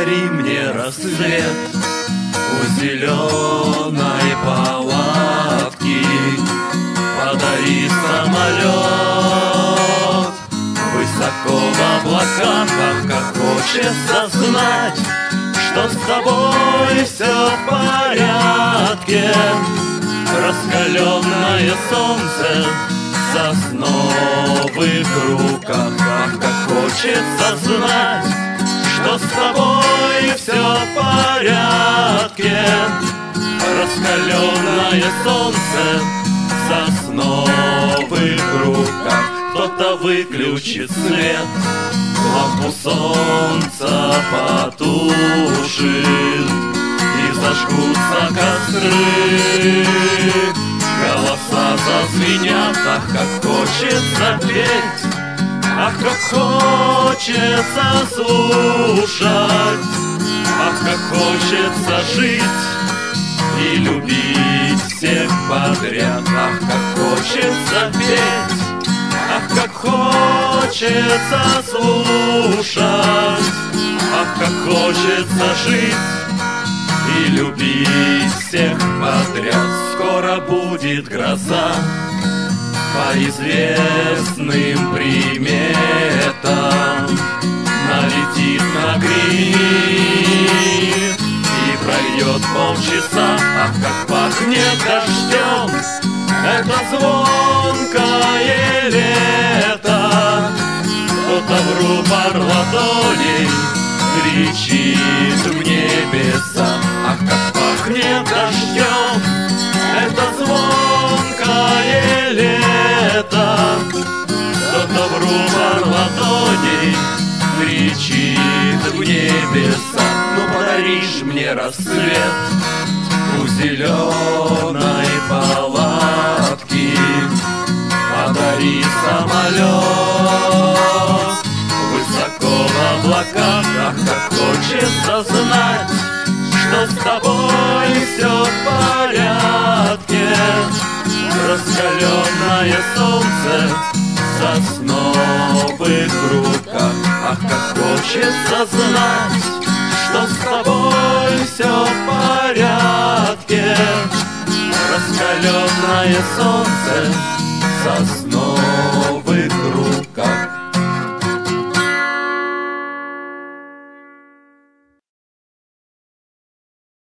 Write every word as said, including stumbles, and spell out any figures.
подари мне рассвет у зеленой палатки, подари самолет высоко в облаках. Ах, как хочется знать, что с тобой все в порядке. Раскаленное солнце в сосновых руках. Ах, как хочется знать, что с тобой все в порядке. Раскаленное солнце в сосновых руках. Кто-то выключит свет, лампу солнца потушит, и зажгутся костры. Голоса зазвенят, ах, как хочется петь, ах, как хочется слушать, ах, как хочется жить и любить всех подряд. Ах, как хочется петь, ах, как хочется слушать, ах, как хочется жить и любить всех подряд. Скоро будет гроза по известным приметам, налетит, нагремит, и пройдет полчаса. Ах, как пахнет дождем это звонкое лето. Кто-то в рупор ладоней кричит в небеса. Ах, как пахнет дождем это звонкое лето. Кто-то в рупор ладоней кричит в небеса. Ну подаришь мне рассвет у зеленой палатки, подари самолет высоко в облаках. Ах, как хочется знать, что с тобой все в порядке. Раскаленное солнце в сосновых руках. Ах, как хочется знать, что с тобой все в порядке. Раскаленное солнце в сосновых